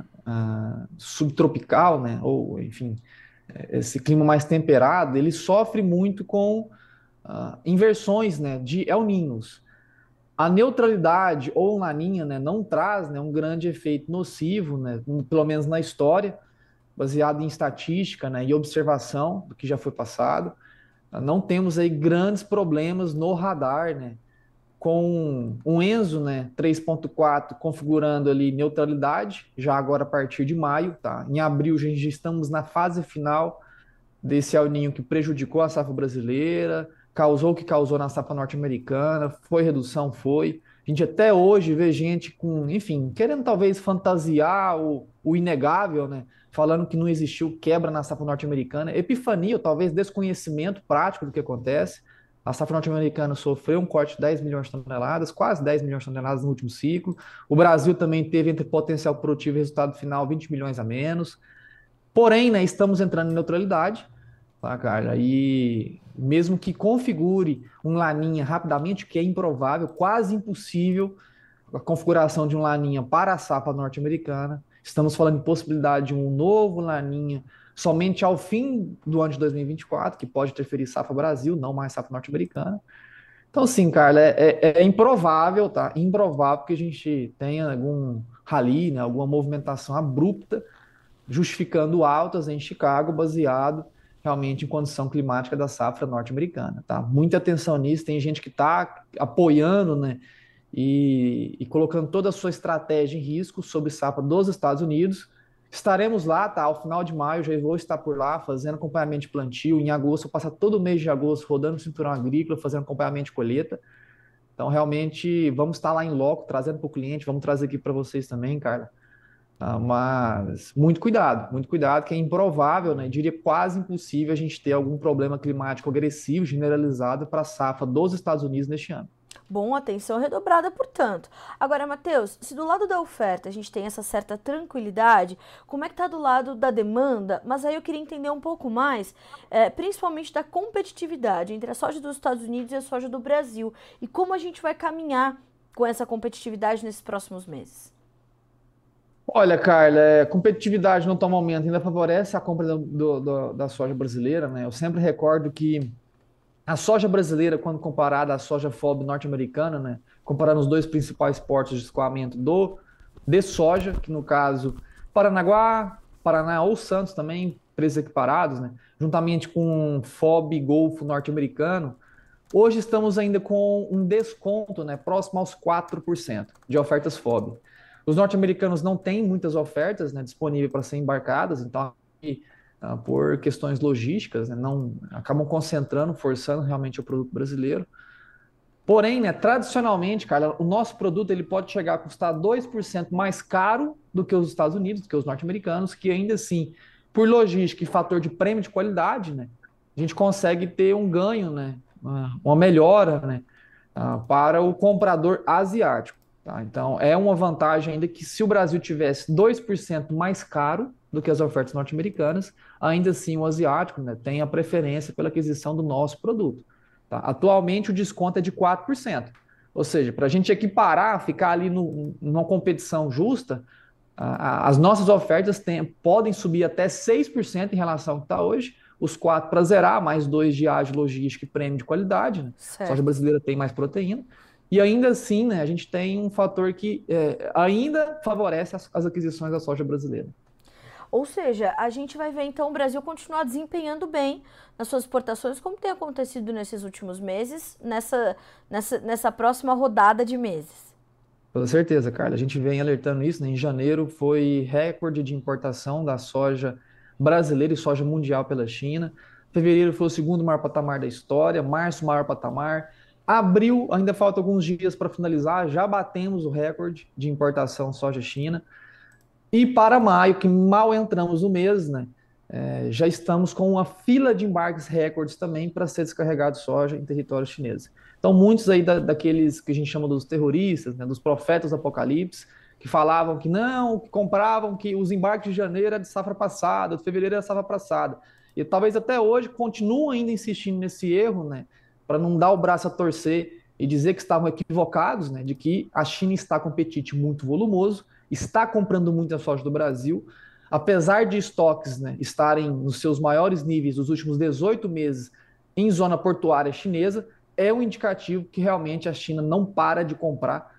subtropical, né, ou enfim, esse clima mais temperado, ele sofre muito com inversões, né, de El Niños. A neutralidade ou laninha, né, não traz, né, um grande efeito nocivo, né, pelo menos na história, baseado em estatística, né, e observação do que já foi passado. Não temos aí grandes problemas no radar, né, com um Enso, né, 3.4 configurando ali neutralidade, já agora a partir de maio, tá? Em abril já estamos na fase final desse El Niño que prejudicou a safra brasileira, causou o que causou na safra norte-americana, foi redução, foi. A gente até hoje vê gente com, enfim, querendo talvez fantasiar o inegável, né? Falando que não existiu quebra na safra norte-americana, epifania, ou talvez desconhecimento prático do que acontece. A safra norte-americana sofreu um corte de 10 milhões de toneladas, quase 10 milhões de toneladas no último ciclo. O Brasil também teve entre potencial produtivo e resultado final 20 milhões a menos. Porém, né, estamos entrando em neutralidade, tá, Carla? E mesmo que configure um laninha rapidamente, que é improvável, quase impossível, a configuração de um laninha para a safra norte-americana, estamos falando em possibilidade de um novo laninha somente ao fim do ano de 2024, que pode interferir safra Brasil, não mais safra norte-americana. Então, sim, Carla, é improvável, tá? Improvável que a gente tenha algum rally, né, alguma movimentação abrupta justificando altas em Chicago, baseado realmente em condição climática da safra norte-americana, tá? Muita atenção nisso, tem gente que está apoiando, né, e colocando toda a sua estratégia em risco sobre safra dos Estados Unidos. Estaremos lá, tá? Ao final de maio já vou estar por lá fazendo acompanhamento de plantio. Em agosto, eu passo todo o mês de agosto rodando o cinturão agrícola, fazendo acompanhamento de colheita. Então, realmente, vamos estar lá em loco, trazendo para o cliente, vamos trazer aqui para vocês também, Carla. Mas muito cuidado, que é improvável, né? Diria quase impossível a gente ter algum problema climático agressivo, generalizado para a safra dos Estados Unidos neste ano. Bom, atenção redobrada, portanto. Agora, Matheus, se do lado da oferta a gente tem essa certa tranquilidade, como é que tá do lado da demanda? Mas aí eu queria entender um pouco mais, principalmente da competitividade entre a soja dos Estados Unidos e a soja do Brasil. E como a gente vai caminhar com essa competitividade nesses próximos meses? Olha, Carla, competitividade no atual momento ainda favorece a compra da soja brasileira, né? Eu sempre recordo que a soja brasileira, quando comparada à soja FOB norte-americana, né? Comparando os dois principais portos de escoamento de soja, que no caso Paranaguá, Paraná ou Santos também, preços equiparados, né? Juntamente com FOB Golfo norte-americano, hoje estamos ainda com um desconto, né? Próximo aos 4% de ofertas FOB. Os norte-americanos não têm muitas ofertas, né, disponíveis para serem embarcadas, então, por questões logísticas, né, não acabam concentrando, forçando realmente o produto brasileiro. Porém, né, tradicionalmente, Carla, o nosso produto ele pode chegar a custar 2% mais caro do que os Estados Unidos, do que os norte-americanos, que ainda assim, por logística e fator de prêmio de qualidade, né, a gente consegue ter um ganho, né, uma melhora, né, para o comprador asiático. Tá? Então, é uma vantagem ainda que se o Brasil tivesse 2% mais caro do que as ofertas norte-americanas. Ainda assim, o asiático, né, tem a preferência pela aquisição do nosso produto. Tá? Atualmente, o desconto é de 4%. Ou seja, para a gente equiparar, ficar ali numa competição justa, as nossas ofertas podem subir até 6% em relação ao que está hoje, os 4 para zerar, mais 2 de ágio, logística e prêmio de qualidade. Né? A soja brasileira tem mais proteína. E ainda assim, né, a gente tem um fator que ainda favorece as aquisições da soja brasileira. Ou seja, a gente vai ver então o Brasil continuar desempenhando bem nas suas exportações, como tem acontecido nesses últimos meses, nessa próxima rodada de meses. Com certeza, Carla. A gente vem alertando isso, né? Em janeiro foi recorde de importação da soja brasileira e soja mundial pela China. Fevereiro foi o segundo maior patamar da história, março, maior patamar. Abril, ainda falta alguns dias para finalizar, já batemos o recorde de importação soja China. E para maio, que mal entramos no mês, né? Já estamos com uma fila de embarques recordes também para ser descarregado soja em território chinês. Então, muitos aí daqueles que a gente chama dos terroristas, né, dos profetas do apocalipse, que falavam que não, que compravam, que os embarques de janeiro era de safra passada, de fevereiro era safra passada. E talvez até hoje continuam ainda insistindo nesse erro, né, para não dar o braço a torcer e dizer que estavam equivocados, né, de que a China está com apetite muito volumoso, está comprando muita soja do Brasil, apesar de estoques, né, estarem nos seus maiores níveis nos últimos 18 meses em zona portuária chinesa, é um indicativo que realmente a China não para de comprar,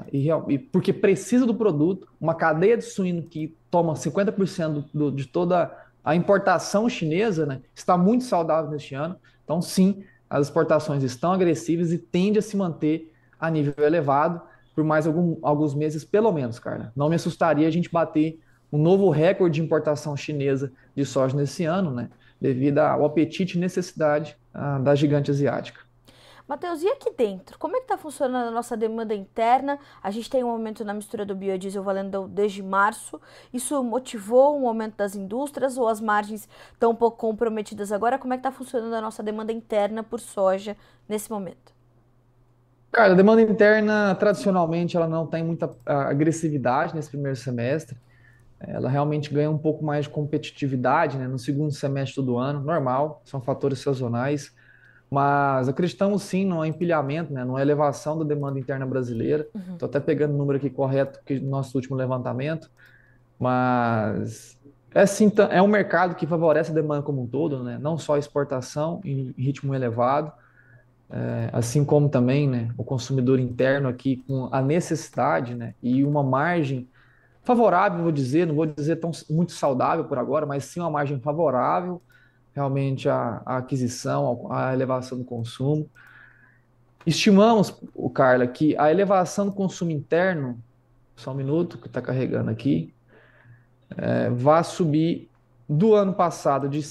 porque precisa do produto. Uma cadeia de suíno que toma 50% de toda a importação chinesa, né, está muito saudável neste ano. Então, sim, as exportações estão agressivas e tende a se manter a nível elevado por mais alguns meses, pelo menos, Carla. Não me assustaria a gente bater um novo recorde de importação chinesa de soja nesse ano, né? Devido ao apetite e necessidade da gigante asiática. Matheus, e aqui dentro? Como é que está funcionando a nossa demanda interna? A gente tem um aumento na mistura do biodiesel valendo desde março. Isso motivou um aumento das indústrias ou as margens estão um pouco comprometidas agora? Como é que está funcionando a nossa demanda interna por soja nesse momento? Cara, a demanda interna, tradicionalmente, ela não tem muita agressividade nesse primeiro semestre. Ela realmente ganha um pouco mais de competitividade, né, no segundo semestre do ano, normal, são fatores sazonais. Mas acreditamos sim no empilhamento, né, numa elevação da demanda interna brasileira. Estou até pegando o número aqui correto do nosso último levantamento. Mas sim, é um mercado que favorece a demanda como um todo, né, não só a exportação em ritmo elevado, assim como também, né, o consumidor interno aqui com a necessidade, né, e uma margem favorável, vou dizer, não vou dizer muito saudável por agora, mas sim uma margem favorável realmente à aquisição, à elevação do consumo. Estimamos, Carla, que a elevação do consumo interno, só um minuto que está carregando aqui, vai subir do ano passado de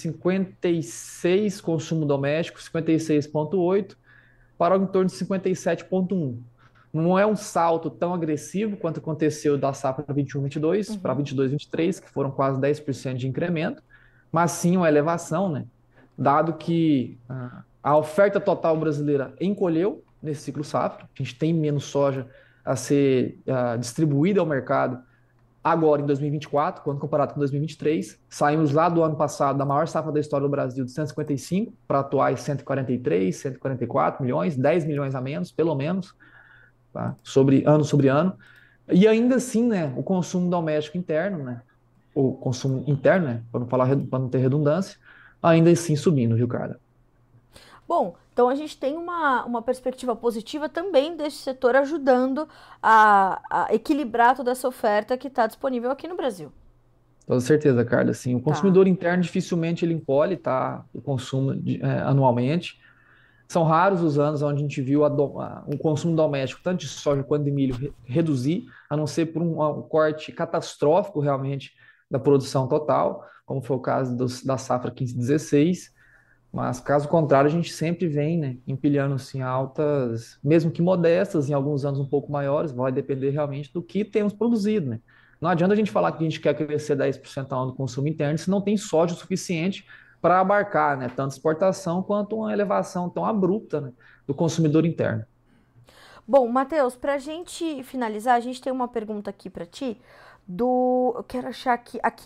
56 consumo doméstico, 56,8, para em torno de 57,1. Não é um salto tão agressivo quanto aconteceu da safra 21-22 para 22-23, que foram quase 10% de incremento, mas sim uma elevação, né? Dado que a oferta total brasileira encolheu nesse ciclo safra, a gente tem menos soja a ser distribuída ao mercado agora em 2024, quando comparado com 2023. Saímos lá do ano passado da maior safra da história do Brasil, de 155 para atuais 143, 144 milhões, 10 milhões a menos, pelo menos, tá? Sobre ano. E ainda assim, né, o consumo doméstico interno, né, o consumo interno, né, para não ter redundância, ainda assim subindo, viu, cara? Bom, então a gente tem uma perspectiva positiva também desse setor ajudando a equilibrar toda essa oferta que está disponível aqui no Brasil. Com certeza, Carla. Assim, o consumidor interno dificilmente ele encolhe, tá, o consumo anualmente. São raros os anos onde a gente viu um consumo doméstico, tanto de soja quanto de milho, reduzir, a não ser por um corte catastrófico realmente da produção total, como foi o caso da safra 15-16. Mas, caso contrário, a gente sempre vem, né, empilhando assim, altas, mesmo que modestas, em alguns anos um pouco maiores, vai depender realmente do que temos produzido. Né? Não adianta a gente falar que a gente quer crescer 10% ao ano do consumo interno se não tem soja o suficiente para abarcar, né, tanto exportação quanto uma elevação tão abrupta, né, do consumidor interno. Bom, Matheus, para a gente finalizar, a gente tem uma pergunta aqui para ti, eu quero achar aqui.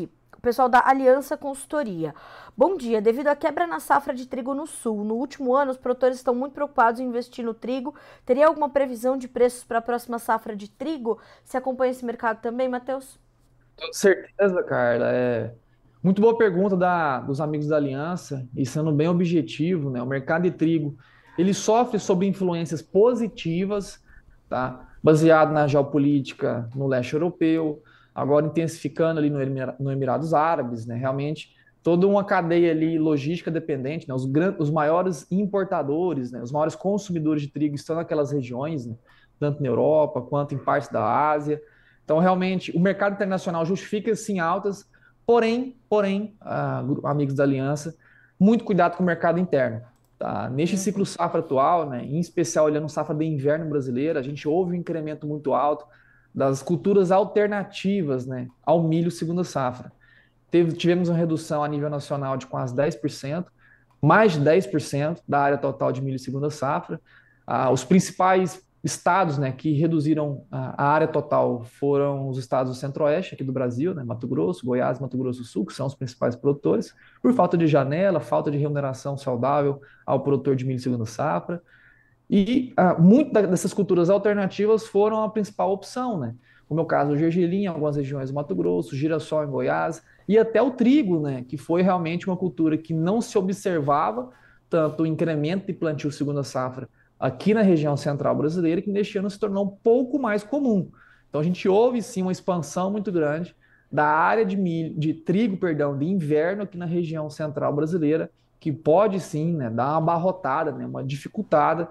pessoal da Aliança Consultoria. Bom dia, devido à quebra na safra de trigo no sul, no último ano os produtores estão muito preocupados em investir no trigo. Teria alguma previsão de preços para a próxima safra de trigo? Você acompanha esse mercado também, Matheus? Com certeza, Carla. Muito boa pergunta dos amigos da Aliança, e sendo bem objetivo, né? O mercado de trigo, ele sofre sob influências positivas, tá? Baseado na geopolítica no leste europeu, agora intensificando ali no Emirados Árabes, né? Realmente toda uma cadeia ali logística dependente, né? Os maiores importadores, né? Os maiores consumidores de trigo estão naquelas regiões, né? Tanto na Europa quanto em partes da Ásia. Então, realmente, o mercado internacional justifica, sim, altas, porém, amigos da Aliança, muito cuidado com o mercado interno. Tá? Neste ciclo safra atual, né, em especial olhando safra de inverno brasileira, a gente houve um incremento muito alto das culturas alternativas, né, ao milho segunda safra. Tivemos uma redução a nível nacional de quase 10%, mais de 10% da área total de milho segunda safra. Os principais estados, né, que reduziram a área total foram os estados do centro-oeste aqui do Brasil, né, Mato Grosso, Goiás, Mato Grosso do Sul, que são os principais produtores, por falta de janela, falta de remuneração saudável ao produtor de milho segunda safra. E muitas dessas culturas alternativas foram a principal opção, né? Como é o caso do gergelim em algumas regiões do Mato Grosso, girassol em Goiás, e até o trigo, né? Que foi realmente uma cultura que não se observava tanto o incremento de plantio segunda safra aqui na região central brasileira, que neste ano se tornou um pouco mais comum. Então a gente houve sim uma expansão muito grande da área de trigo, perdão, de inverno aqui na região central brasileira, que pode sim, né, dar uma abarrotada, né, uma dificultada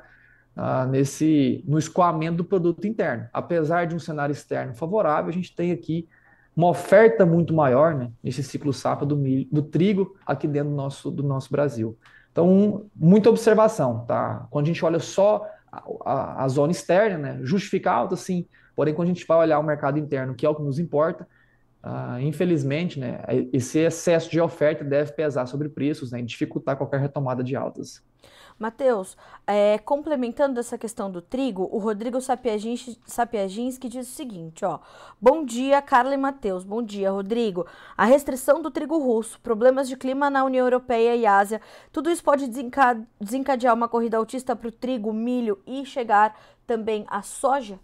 no escoamento do produto interno. Apesar de um cenário externo favorável, a gente tem aqui uma oferta muito maior, né, nesse ciclo safra do trigo aqui dentro do nosso Brasil. Então, muita observação, tá? Quando a gente olha só a zona externa, né, justifica alta, sim, porém, quando a gente vai olhar o mercado interno, que é o que nos importa, infelizmente, né, esse excesso de oferta deve pesar sobre preços, né, e dificultar qualquer retomada de altas. Matheus, complementando essa questão do trigo, o Rodrigo Sapiaginski diz o seguinte, ó. Bom dia, Carla e Matheus. Bom dia, Rodrigo. A restrição do trigo russo, problemas de clima na União Europeia e Ásia, tudo isso pode desencadear uma corrida altista para o trigo, milho e chegar também à soja?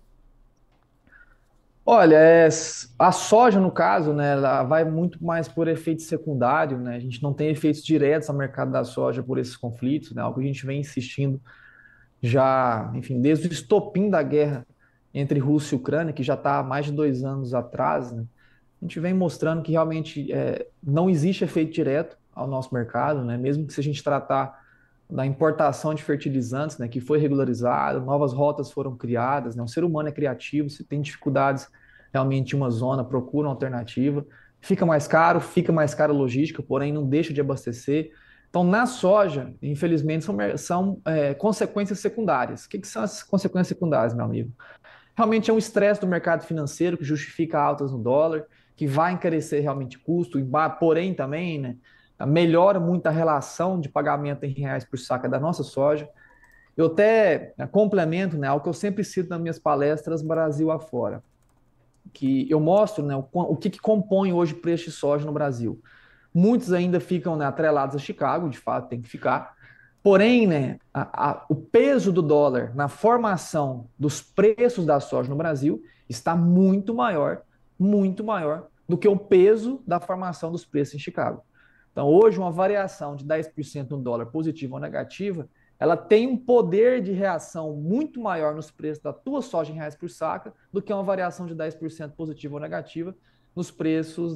Olha, a soja, no caso, né, ela vai muito mais por efeito secundário, né? A gente não tem efeitos diretos ao mercado da soja por esses conflitos, né? Algo que a gente vem insistindo já, enfim, desde o estopim da guerra entre Rússia e Ucrânia, que já está há mais de 2 anos atrás, né? A gente vem mostrando que realmente não existe efeito direto ao nosso mercado, né? Mesmo que se a gente tratar da importação de fertilizantes, né, que foi regularizado, novas rotas foram criadas, né? O ser humano é criativo, se tem dificuldades realmente em uma zona, procura uma alternativa, fica mais caro a logística, porém não deixa de abastecer. Então, na soja, infelizmente, são consequências secundárias. O que são as consequências secundárias, meu amigo? Realmente é um estresse do mercado financeiro que justifica altas no dólar, que vai encarecer realmente custo, porém também, né, melhora muito a relação de pagamento em reais por saca da nossa soja. Eu até complemento, né, algo que eu sempre cito nas minhas palestras Brasil afora, que eu mostro, né, o que compõe hoje o preço de soja no Brasil. Muitos ainda ficam, né, atrelados a Chicago, de fato tem que ficar, porém, né, o peso do dólar na formação dos preços da soja no Brasil está muito maior do que o peso da formação dos preços em Chicago. Então, hoje, uma variação de 10% no dólar, positiva ou negativa, ela tem um poder de reação muito maior nos preços da tua soja em reais por saca do que uma variação de 10% positiva ou negativa nos preços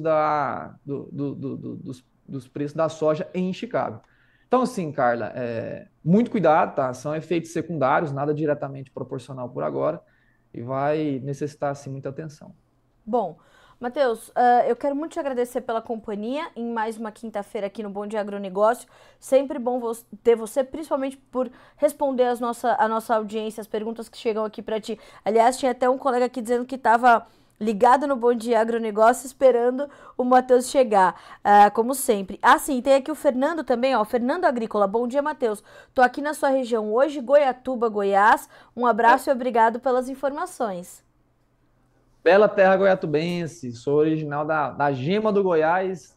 dos preços da soja em Chicago. Então, assim, Carla, muito cuidado, tá? São efeitos secundários, nada diretamente proporcional por agora, e vai necessitar, assim, muita atenção. Bom, Matheus, eu quero muito te agradecer pela companhia em mais uma quinta-feira aqui no Bom Dia Agronegócio. Sempre bom ter você, principalmente por responder a nossa audiência, as perguntas que chegam aqui para ti. Aliás, tinha até um colega aqui dizendo que estava ligado no Bom Dia Agronegócio esperando o Matheus chegar, como sempre. Sim, tem aqui o Fernando também, ó, Fernando Agrícola. Bom dia, Matheus. Tô aqui na sua região hoje, Goiatuba, Goiás. Um abraço e obrigado pelas informações. Bela terra goiatubense, sou original da Gema do Goiás,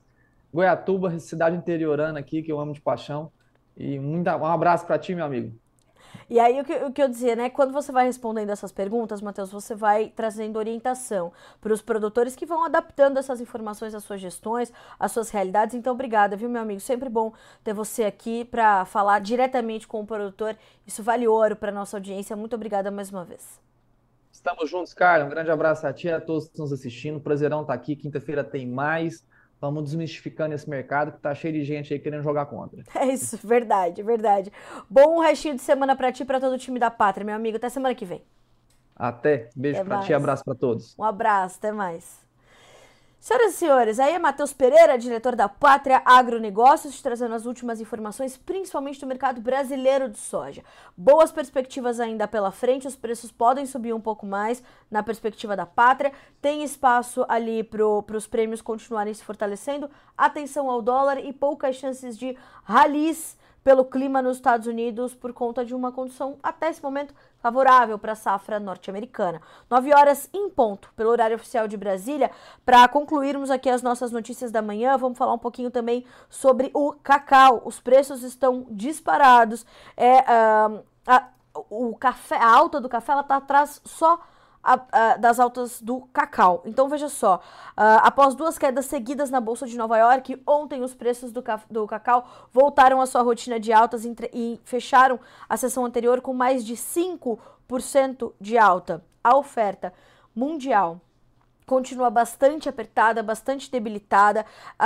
Goiatuba, cidade interiorana aqui, que eu amo de paixão. E um abraço para ti, meu amigo. E aí o que eu dizia, né? Quando você vai respondendo essas perguntas, Matheus, você vai trazendo orientação para os produtores que vão adaptando essas informações às suas gestões, às suas realidades. Então, obrigada, viu, meu amigo? Sempre bom ter você aqui para falar diretamente com o produtor. Isso vale ouro para nossa audiência. Muito obrigada mais uma vez. Estamos juntos, cara. Um grande abraço a ti e a todos que estão nos assistindo. Prazerão estar aqui. Quinta-feira tem mais. Vamos desmistificando esse mercado que tá cheio de gente aí querendo jogar contra. É isso, verdade, verdade. Bom restinho de semana para ti e para todo o time da Pátria, meu amigo. Até semana que vem. Até. Beijo Até pra ti, mais. abraço pra todos. Um abraço, até mais. Senhoras e senhores, aí é Matheus Pereira, diretor da Pátria Agronegócios, te trazendo as últimas informações, principalmente do mercado brasileiro de soja. Boas perspectivas ainda pela frente, os preços podem subir um pouco mais na perspectiva da Pátria. Tem espaço ali para os prêmios continuarem se fortalecendo. Atenção ao dólar e poucas chances de rallies pelo clima nos Estados Unidos por conta de uma condição, até esse momento, favorável para a safra norte-americana. 9 horas em ponto, pelo horário oficial de Brasília. Para concluirmos aqui as nossas notícias da manhã, vamos falar um pouquinho também sobre o cacau. Os preços estão disparados. O café, a alta do café, ela está atrás só das altas do cacau. Então veja só, após 2 quedas seguidas na Bolsa de Nova York, ontem os preços do cacau voltaram à sua rotina de altas e fecharam a sessão anterior com mais de 5% de alta. A oferta mundial continua bastante apertada, bastante debilitada.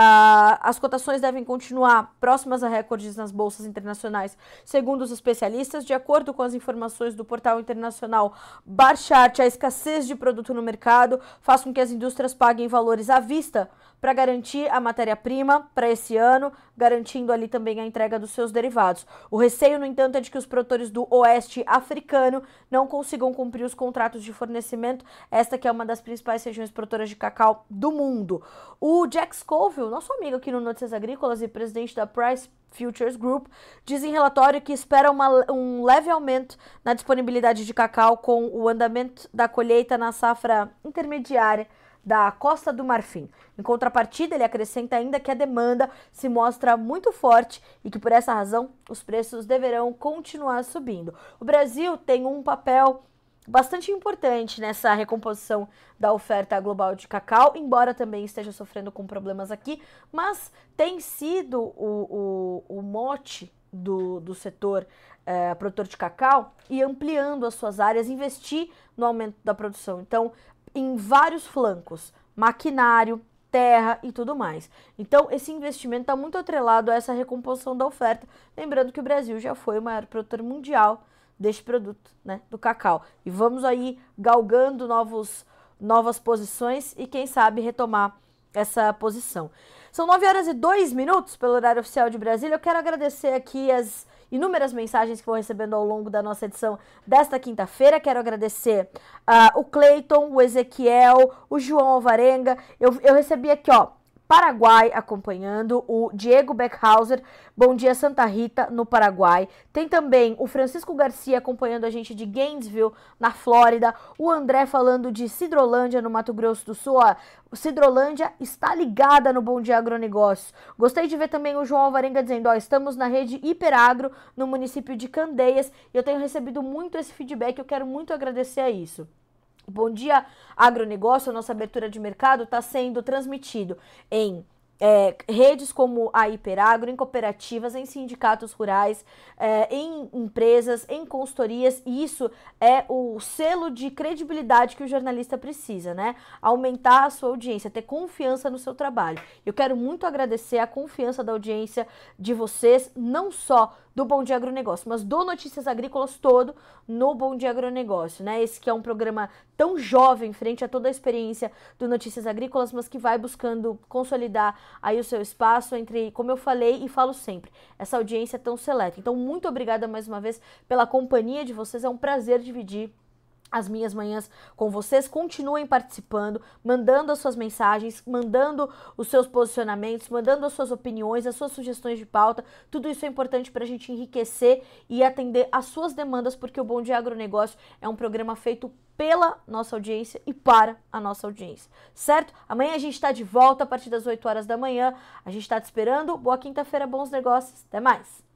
As cotações devem continuar próximas a recordes nas bolsas internacionais, segundo os especialistas. De acordo com as informações do portal internacional Barchart, a escassez de produto no mercado faz com que as indústrias paguem valores à vista para garantir a matéria-prima para esse ano, garantindo ali também a entrega dos seus derivados. O receio, no entanto, é de que os produtores do oeste africano não consigam cumprir os contratos de fornecimento, esta que é uma das principais regiões produtoras de cacau do mundo. O Jack Scoville, nosso amigo aqui no Notícias Agrícolas e presidente da Price Futures Group, diz em relatório que espera um leve aumento na disponibilidade de cacau com o andamento da colheita na safra intermediária da Costa do Marfim. Em contrapartida, ele acrescenta ainda que a demanda se mostra muito forte e que, por essa razão, os preços deverão continuar subindo. O Brasil tem um papel bastante importante nessa recomposição da oferta global de cacau, embora também esteja sofrendo com problemas aqui, mas tem sido o mote do setor produtor de cacau e ampliando as suas áreas, investir no aumento da produção. Então, em vários flancos, maquinário, terra e tudo mais. Então, esse investimento está muito atrelado a essa recomposição da oferta, lembrando que o Brasil já foi o maior produtor mundial deste produto, né, do cacau. E vamos aí galgando novas posições e, quem sabe, retomar essa posição. São 9 horas e 2 minutos pelo horário oficial de Brasília. Eu quero agradecer aqui as inúmeras mensagens que vou recebendo ao longo da nossa edição desta quinta-feira. Quero agradecer o Cleiton, o Ezequiel, o João Alvarenga. Eu recebi aqui, ó, Paraguai acompanhando, o Diego Beckhauser, bom dia Santa Rita, no Paraguai. Tem também o Francisco Garcia acompanhando a gente de Gainesville, na Flórida. O André falando de Sidrolândia, no Mato Grosso do Sul. Ó, Sidrolândia está ligada no Bom Dia Agronegócios. Gostei de ver também o João Alvarenga dizendo, ó, estamos na rede Hiperagro, no município de Candeias. E eu tenho recebido muito esse feedback, eu quero muito agradecer a isso. Bom Dia Agronegócio, a nossa abertura de mercado está sendo transmitido em redes como a Hiperagro, em cooperativas, em sindicatos rurais, em empresas, em consultorias, e isso é o selo de credibilidade que o jornalista precisa, né? Aumentar a sua audiência, ter confiança no seu trabalho. Eu quero muito agradecer a confiança da audiência de vocês, não só do Bom Dia Agronegócio, mas do Notícias Agrícolas todo no Bom Dia Agronegócio, né? Esse que é um programa tão jovem frente a toda a experiência do Notícias Agrícolas, mas que vai buscando consolidar aí o seu espaço entre, como eu falei e falo sempre, essa audiência tão seleta. Então, muito obrigada mais uma vez pela companhia de vocês, é um prazer dividir as minhas manhãs com vocês. Continuem participando, mandando as suas mensagens, mandando os seus posicionamentos, mandando as suas opiniões, as suas sugestões de pauta. Tudo isso é importante para a gente enriquecer e atender às suas demandas, porque o Bom Dia Agronegócio é um programa feito pela nossa audiência e para a nossa audiência, certo? Amanhã a gente está de volta a partir das 8 horas da manhã. A gente está te esperando. Boa quinta-feira, bons negócios. Até mais!